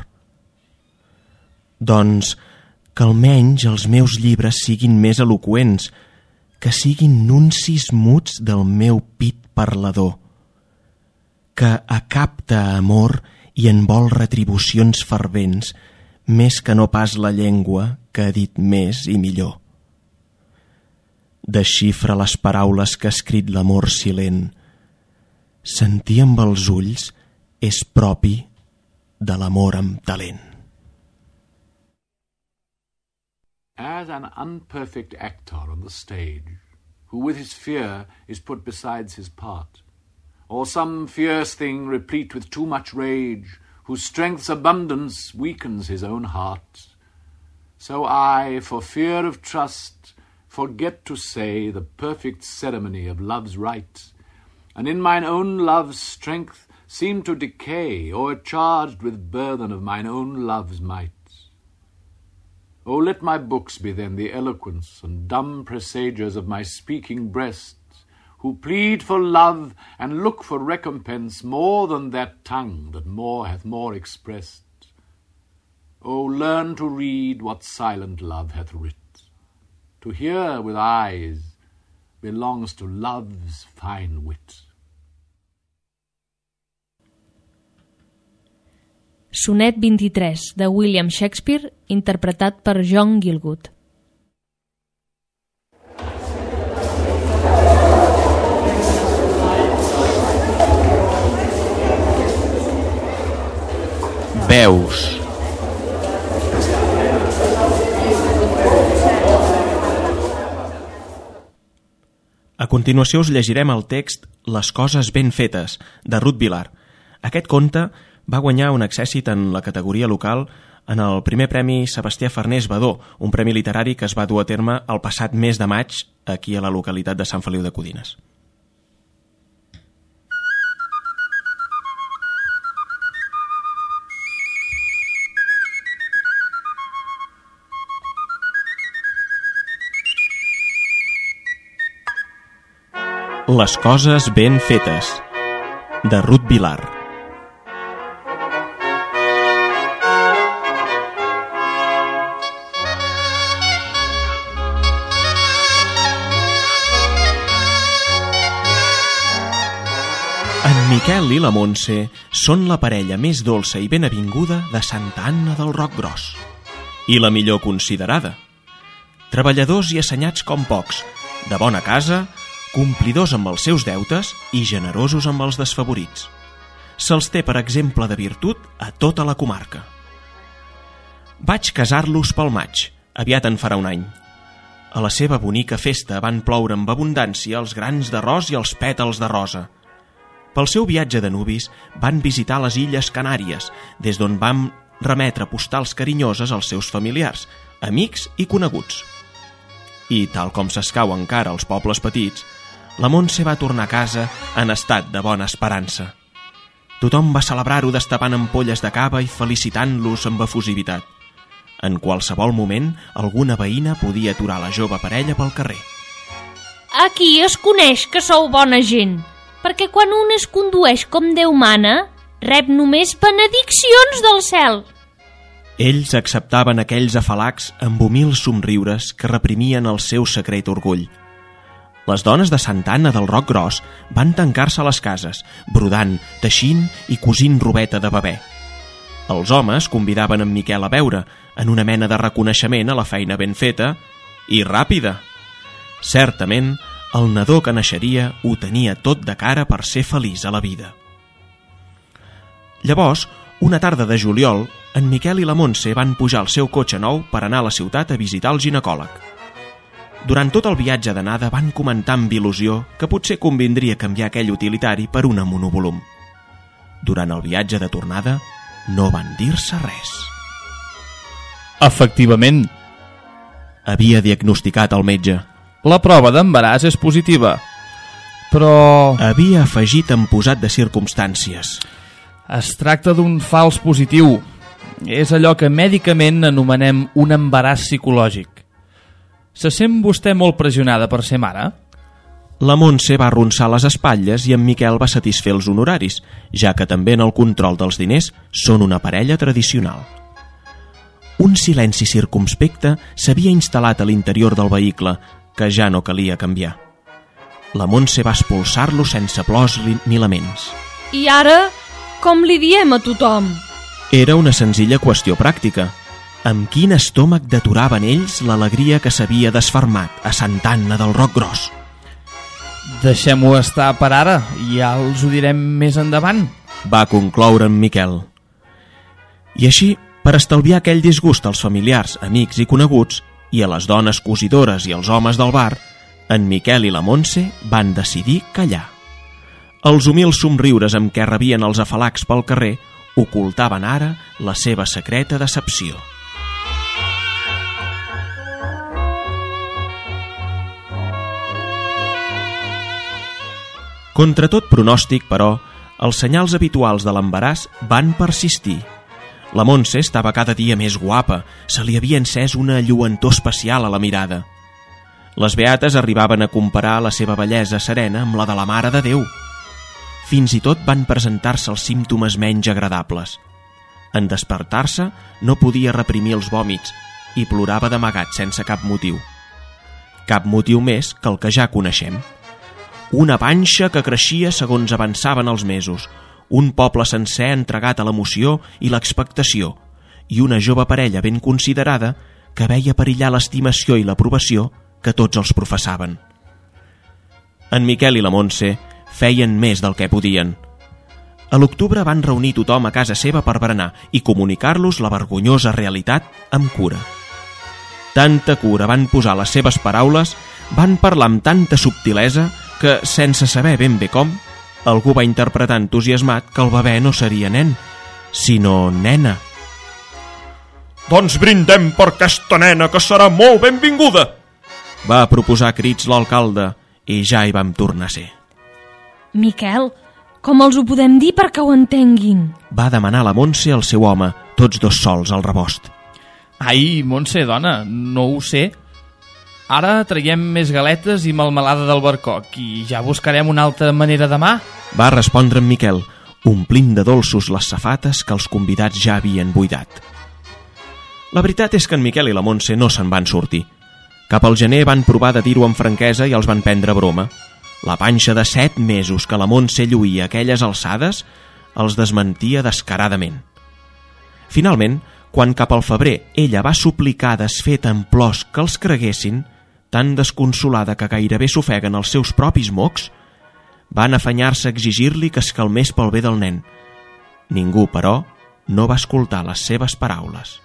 Doncs que almenys els meus llibres siguin més eloqüents, que siguin nuncis muts del meu pit parlador, que acapta amor i en vol retribucions fervents, més que no pas la llengua que ha dit més i millor. Desxifra les paraules que ha escrit l'amor silent. Sentir amb els ulls és propi de l'amor amb talent. As an unperfect actor on the stage, who with his fear is put besides his part, or some fierce thing replete with too much rage, whose strength's abundance weakens his own heart, so I, for fear of trust, forget to say the perfect ceremony of love's rite, and in mine own love's strength seem to decay, o'ercharged with burthen of mine own love's might. O let my books be then the eloquence and dumb presagers of my speaking breast, who plead for love and look for recompense more than that tongue that more hath more expressed. O learn to read what silent love hath writ. To hear with eyes belongs to love's fine wit. Sonet 23, de William Shakespeare, interpretat per John Gielgud. Veus. A continuació us llegirem el text Les coses ben fetes, de Ruth Vilar. Aquest conte va guanyar un accèssit en la categoria local en el primer premi Sebastià Farnés Badó, un premi literari que es va dur a terme el passat mes de maig aquí a la localitat de Sant Feliu de Codines. Les coses ben fetes, de Ruth Vilar. En Miquel i la Montse són la parella més dolça i ben avinguda de Santa Anna del Roc Gros. I la millor considerada. Treballadors i assenyats com pocs, de bona casa, complidors amb els seus deutes i generosos amb els desfavorits. Se'ls té, per exemple, de virtut a tota la comarca. Vaig casar-los pel maig, aviat en farà un any. A la seva bonica festa van ploure amb abundància els grans d'arròs i els pètals de rosa. Pel seu viatge de nuvis van visitar les Illes Canàries, des d'on van remetre postals carinyoses als seus familiars, amics i coneguts. I, tal com s'escau encara als pobles petits, la Montse va tornar a casa en estat de bona esperança. Tothom va celebrar-ho destapant ampolles de cava i felicitant-los amb efusivitat. En qualsevol moment, alguna veïna podia aturar la jove parella pel carrer. Aquí es coneix que sou bona gent, perquè quan un es condueix com Déu mana, rep només benediccions del cel. Ells acceptaven aquells afalacs amb humils somriures que reprimien el seu secret orgull. Les dones de Santa Anna del Roc Gros van tancar-se a les cases, brodant, teixint i cosint robeta de bebè. Els homes convidaven en Miquel a beure, en una mena de reconeixement a la feina ben feta i ràpida. Certament, el nadó que naixeria ho tenia tot de cara per ser feliç a la vida. Llavors, una tarda de juliol, en Miquel i la Montse van pujar al seu cotxe nou per anar a la ciutat a visitar el ginecòleg. Durant tot el viatge d'anada van comentar amb il·lusió que potser convindria canviar aquell utilitari per una monovolum. Durant el viatge de tornada no van dir-se res. Efectivament, havia diagnosticat el metge. La prova d'embaràs és positiva, però havia afegit en posat de circumstàncies. Es tracta d'un fals positiu. És allò que mèdicament anomenem un embaràs psicològic. Se sent vostè molt pressionada per ser mare? La Montse va arronsar les espatlles i en Miquel va satisfer els honoraris, ja que també en el control dels diners són una parella tradicional. Un silenci circumspecte s'havia instal·lat a l'interior del vehicle, que ja no calia canviar. La Montse va expulsar-lo sense plors ni laments. I ara, com li diem a tothom? Era una senzilla qüestió pràctica. Amb quin estómac deturaven ells l'alegria que s'havia desfermat a Santa Anna del Roc Gros? Deixem-ho estar per ara, ja els ho direm més endavant, va concloure en Miquel. I així, per estalviar aquell disgust als familiars, amics i coneguts, i a les dones cosidores i als homes del bar, en Miquel i la Montse van decidir callar. Els humils somriures amb què rebien els afalacs pel carrer ocultaven ara la seva secreta decepció. Contra tot pronòstic, però, els senyals habituals de l'embaràs van persistir. La Montse estava cada dia més guapa, se li havia encès una lluentor especial a la mirada. Les beates arribaven a comparar la seva bellesa serena amb la de la Mare de Déu. Fins i tot van presentar-se els símptomes menys agradables. En despertar-se no podia reprimir els vòmits i plorava d'amagat sense cap motiu. Cap motiu més que el que ja coneixem. Una panxa que creixia segons avançaven els mesos, un poble sencer entregat a l'emoció i l'expectació, i una jove parella ben considerada que veia perillar l'estimació i l'aprovació que tots els professaven. En Miquel i la Montse feien més del que podien. A l'octubre van reunir tothom a casa seva per berenar i comunicar-los la vergonyosa realitat amb cura. Tanta cura van posar les seves paraules, van parlar amb tanta subtilesa que, sense saber ben bé com, algú va interpretar entusiasmat que el bebè no seria nen, sinó nena. «Doncs brindem per aquesta nena, que serà molt benvinguda!» va proposar a crits l'alcalde, i ja hi vam tornar a ser. Miquel, com els ho podem dir perquè ho entenguin? Va demanar la Montse al seu home, tots dos sols al rebost. Ai, Montse, dona, no ho sé. Ara traiem més galetes i melmelada del barcoc i ja buscarem una altra manera demà. Va respondre en Miquel, omplint de dolços les safates que els convidats ja havien buidat. La veritat és que en Miquel i la Montse no se'n van sortir. Cap al gener van provar de dir-ho amb franquesa i els van prendre broma. La panxa de 7 mesos que la Montse lluïa a aquelles alçades els desmentia descaradament. Finalment, quan cap al febrer ella va suplicar desfeta en plors que els creguessin, tan desconsolada que gairebé s'ofeguen els seus propis mocs, van afanyar-se a exigir-li que es calmés pel bé del nen. Ningú, però, no va escoltar les seves paraules.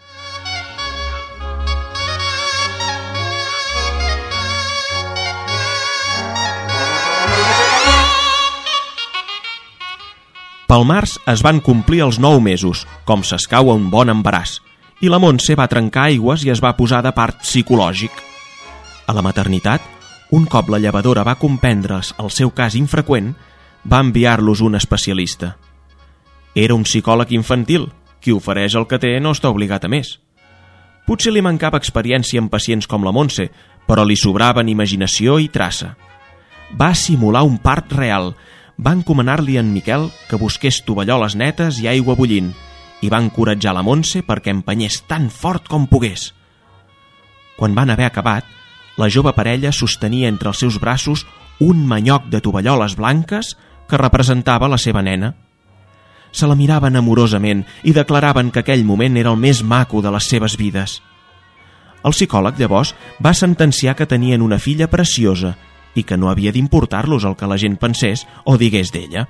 Pel març es van complir els 9 mesos, com s'escau a un bon embaràs, i la Montse va trencar aigües i es va posar de part psicològic. A la maternitat, un cop la llevadora va comprendre's el seu cas infreqüent, va enviar-los un especialista. Era un psicòleg infantil, qui ofereix el que té no està obligat a més. Potser li mancava experiència en pacients com la Montse, però li sobraven imaginació i traça. Va simular un part real, va encomanar-li a en Miquel que busqués tovalloles netes i aigua bullint i va encoratjar la Montse perquè empenyés tan fort com pogués. Quan van haver acabat, la jove parella sostenia entre els seus braços un manyoc de tovalloles blanques que representava la seva nena. Se la miraven amorosament i declaraven que aquell moment era el més maco de les seves vides. El psicòleg, llavors, va sentenciar que tenien una filla preciosa i que no havia d'importar-los el que la gent pensés o digués d'ella.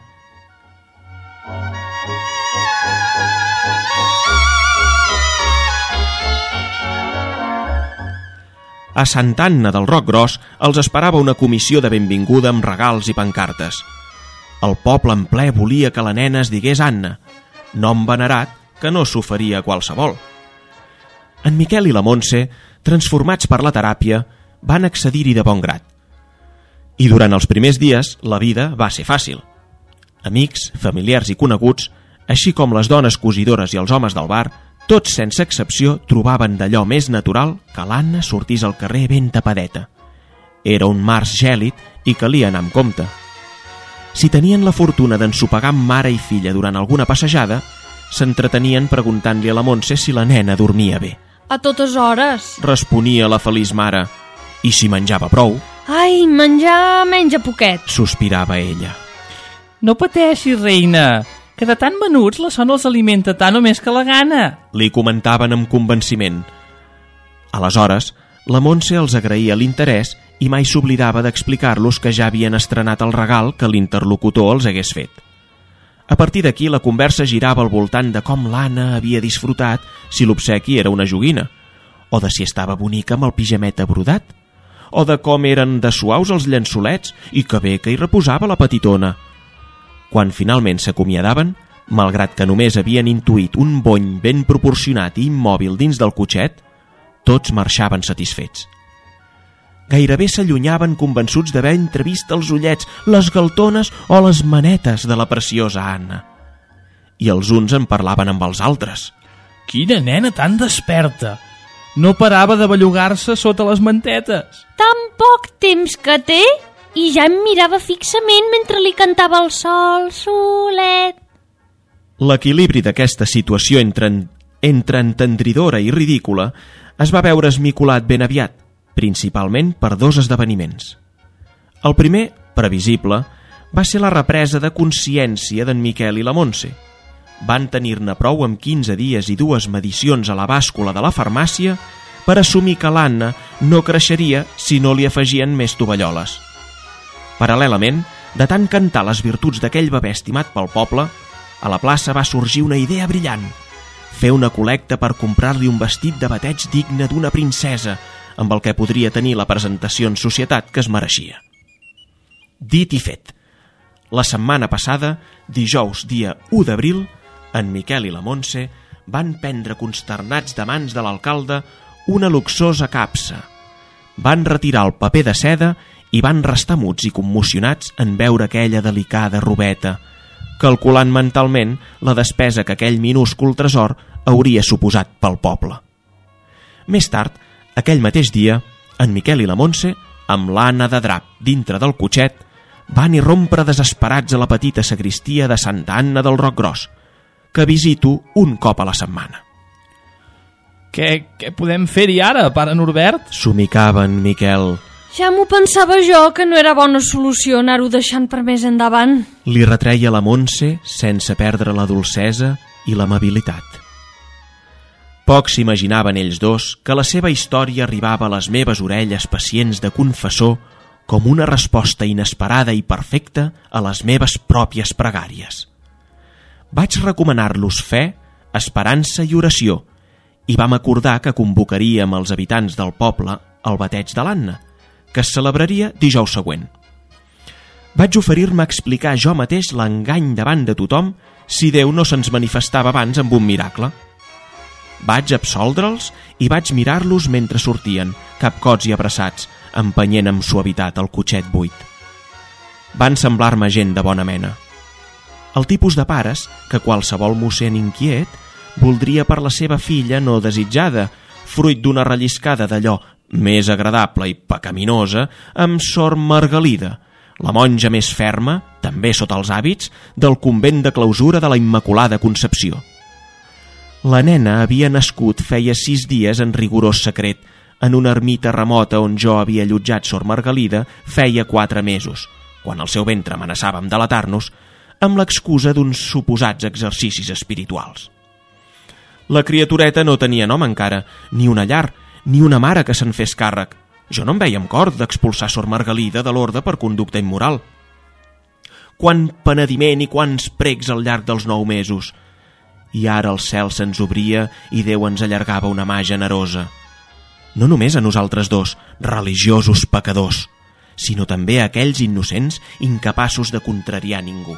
A Santa Anna del Roc Gros els esperava una comissió de benvinguda amb regals i pancartes. El poble en ple volia que la nena es digués Anna, nom venerat que no s'oferia a qualsevol. En Miquel i la Montse, transformats per la teràpia, van accedir-hi de bon grat. I durant els primers dies la vida va ser fàcil. Amics, familiars i coneguts, així com les dones cosidores i els homes del bar, tots sense excepció trobaven d'allò més natural que l'Anna sortís al carrer ben tapadeta. Era un març gèlid i calia anar amb compte. Si tenien la fortuna d'ensopegar amb mare i filla durant alguna passejada, s'entretenien preguntant-li a la Montse si la nena dormia bé. A totes hores. Responia la feliç mare. I si menjava prou? Ai, menja poquet. Sospirava ella. No pateixis, reina, que de tan menuts la son els alimenta tant o més que la gana. Li comentaven amb convenciment. Aleshores, la Montse els agraïa l'interès i mai s'oblidava d'explicar-los que ja havien estrenat el regal que l'interlocutor els hagués fet. A partir d'aquí la conversa girava al voltant de com l'Anna havia disfrutat si l'obsequi era una joguina, o de si estava bonica amb el pijamet abrodat, o de com eren de suaus els llençolets i que bé que hi reposava la petitona. Quan finalment s'acomiadaven, malgrat que només havien intuït un bony ben proporcionat i immòbil dins del cotxet, tots marxaven satisfets. Gairebé s'allunyaven convençuts d'haver entrevist els ullets, les galtones o les manetes de la preciosa Anna. I els uns en parlaven amb els altres. Quina nena tan desperta! No parava de bellugar-se sota les mantetes. Tan poc temps que té i ja em mirava fixament mentre li cantava el sol, solet. L'equilibri d'aquesta situació entre entendridora i ridícula es va veure esmicolat ben aviat, principalment per dos esdeveniments. El primer, previsible, va ser la represa de consciència d'en Miquel i la Montse. Van tenir-ne prou amb 15 dies i 2 medicions a la bàscula de la farmàcia per assumir que l'Anna no creixeria si no li afegien més tovalloles. Paral·lelament, de tant cantar les virtuts d'aquell bebè estimat pel poble, a la plaça va sorgir una idea brillant: fer una col·lecta per comprar-li un vestit de bateig digne d'una princesa, amb el que podria tenir la presentació en societat que es mereixia. Dit i fet. La setmana passada, dijous dia 1 d'abril, en Miquel i la Montse van prendre consternats de mans de l'alcalde una luxosa capsa. Van retirar el paper de seda i van restar muts i commocionats en veure aquella delicada robeta, calculant mentalment la despesa que aquell minúscul tresor hauria suposat pel poble. Més tard, aquell mateix dia, En Miquel i la Montse, amb l'Anna de drap dintre del cotxet, van irrompre desesperats a la petita sagristia de Santa Anna del Roc Gros, que visito un cop a la setmana. Què podem fer-hi ara, pare Norbert? Somicava en Miquel. Ja m'ho pensava jo, que no era bona solució anar-ho deixant per més endavant. Li retreia la Montse sense perdre la dolcesa i l'amabilitat. Poc s'imaginaven ells dos que la seva història arribava a les meves orelles pacients de confessor com una resposta inesperada i perfecta a les meves pròpies pregàries. Vaig recomanar-los fe, esperança i oració i vam acordar que convocaríem els habitants del poble al bateig de l'Anna, que es celebraria dijous següent. Vaig oferir-me a explicar jo mateix l'engany davant de tothom si Déu no se'ns manifestava abans amb un miracle. Vaig absoldre'ls i vaig mirar-los mentre sortien, capcots i abraçats, empenyent amb suavitat el cotxet buit. Van semblar-me gent de bona mena. El tipus de pares que qualsevol mossèn inquiet voldria per la seva filla no desitjada, fruit d'una relliscada d'allò més agradable i pecaminosa, amb Sor Margalida, la monja més ferma, també sota els hàbits, del convent de clausura de la Immaculada Concepció. La nena havia nascut feia 6 dies en rigorós secret, en una ermita remota on jo havia allotjat Sor Margalida feia 4 mesos, quan el seu ventre amenaçava amb delatar-nos, amb l'excusa d'uns suposats exercicis espirituals. La criatureta no tenia nom encara, ni una llar, ni una mare que se'n fes càrrec. Jo no em veia amb cor d'expulsar Sor Margalida de l'orde per conducta immoral. Quant penediment i quants pregs al llarg dels 9 mesos. I ara el cel se'ns obria i Déu ens allargava una mà generosa. No només a nosaltres dos, religiosos pecadors, sinó també a aquells innocents incapaços de contrariar ningú.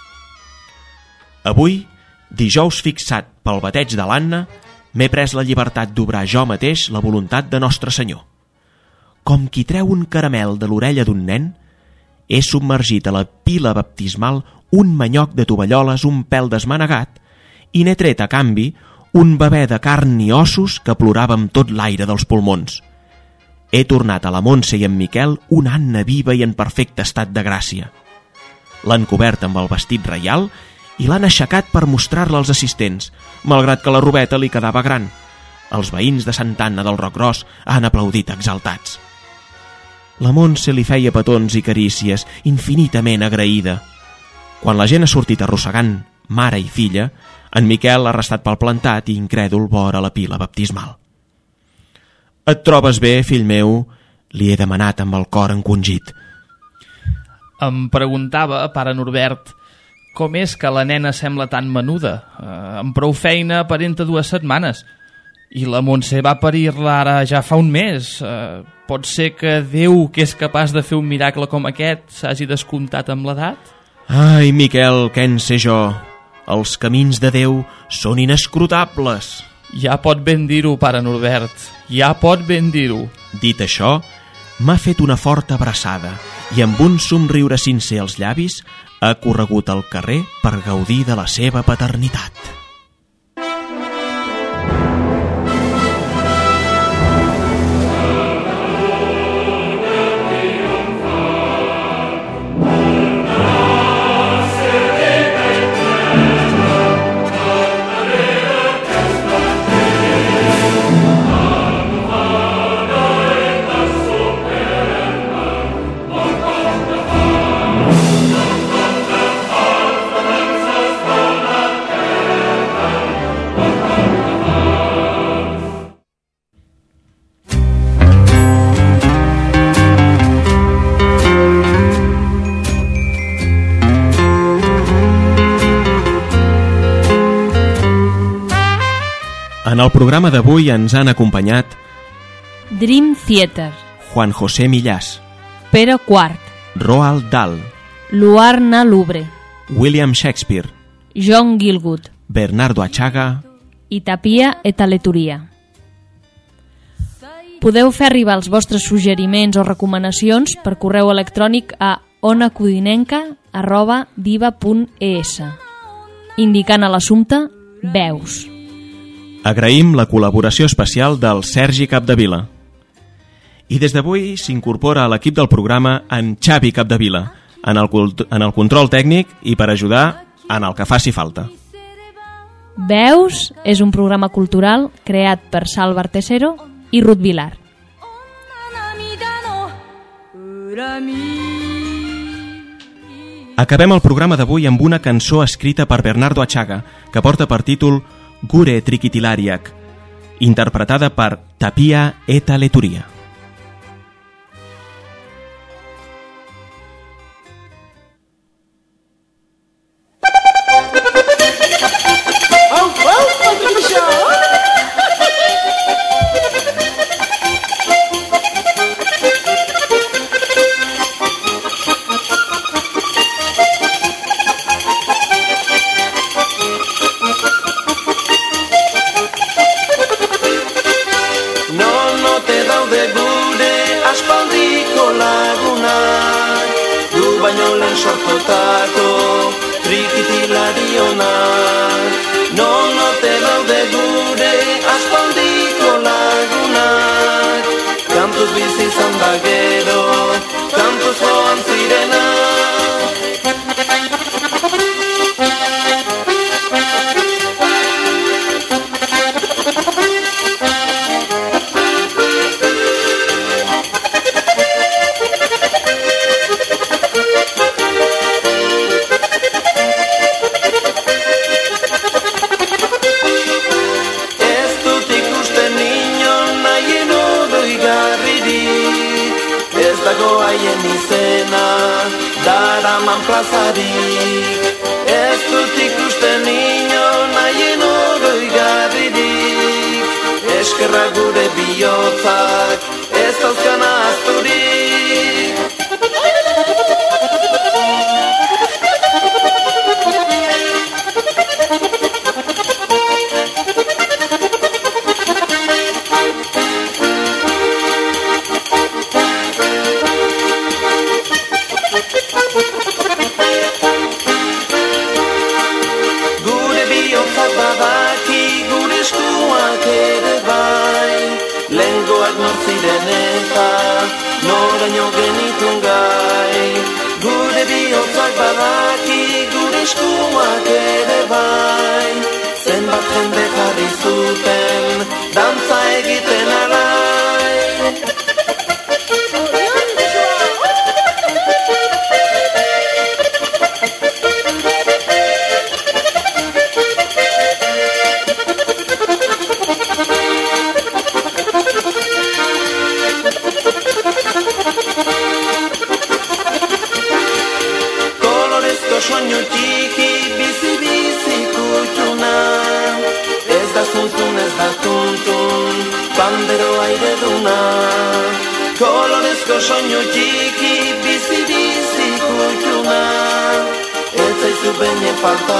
Avui, dijous fixat pel bateig de l'Anna, m'he pres la llibertat d'obrar jo mateix la voluntat de Nostre Senyor. Com qui treu un caramel de l'orella d'un nen, he submergit a la pila baptismal un manyoc de tovalloles un pèl desmanegat i n'he tret a canvi un bebè de carn i ossos que plorava amb tot l'aire dels pulmons. He tornat a la Montse i en Miquel una Anna viva i en perfecte estat de gràcia. L'han cobert amb el vestit reial i l'han aixecat per mostrar-la als assistents, malgrat que la robeta li quedava gran. Els veïns de Santa Anna del Roc Gros han aplaudit exaltats. La Montse li feia petons i carícies, infinitament agraïda. Quan la gent ha sortit arrossegant, mare i filla, en Miquel ha restat pel plantat i incrèdul vora la pila baptismal. Et trobes bé, fill meu? Li he demanat amb el cor encongit. Em preguntava, pare Norbert, com és que la nena sembla tan menuda? Amb prou feina aparenta 2 setmanes. I la Montse va parir-la ara ja fa un mes. Pot ser que Déu, que és capaç de fer un miracle com aquest, s'hagi descomptat amb l'edat? Ai, Miquel, què en sé jo? Els camins de Déu són inescrutables. Ja pot ben dir-ho, pare Norbert. Ja pot ben dir-ho. Dit això, m'ha fet una forta abraçada i amb un somriure sincer als llavis ha corregut al carrer per gaudir de la seva paternitat. En el programa d'avui ens han acompanyat Dream Theater, Juan José Millás, Pere Quart, Roald Dahl, Luarna Lubre, William Shakespeare, John Gielgud Bernardo Achaga i Tapia Etaleturia. Podeu fer arribar els vostres suggeriments o recomanacions per correu electrònic a onacudinenca@viva.es, indicant a l'assumpte veus. Agraïm la col·laboració especial del Sergi Capdevila. I des d'avui s'incorpora a l'equip del programa en Xavi Capdevila, en el control tècnic i per ajudar en el que faci falta. Veus és un programa cultural creat per Sal Bartesero i Ruth Vilar. Acabem el programa d'avui amb una cançó escrita per Bernardo Achaga, que porta per títol Gure Trikitilariak, interpretada per Tapia eta Leturia. Falta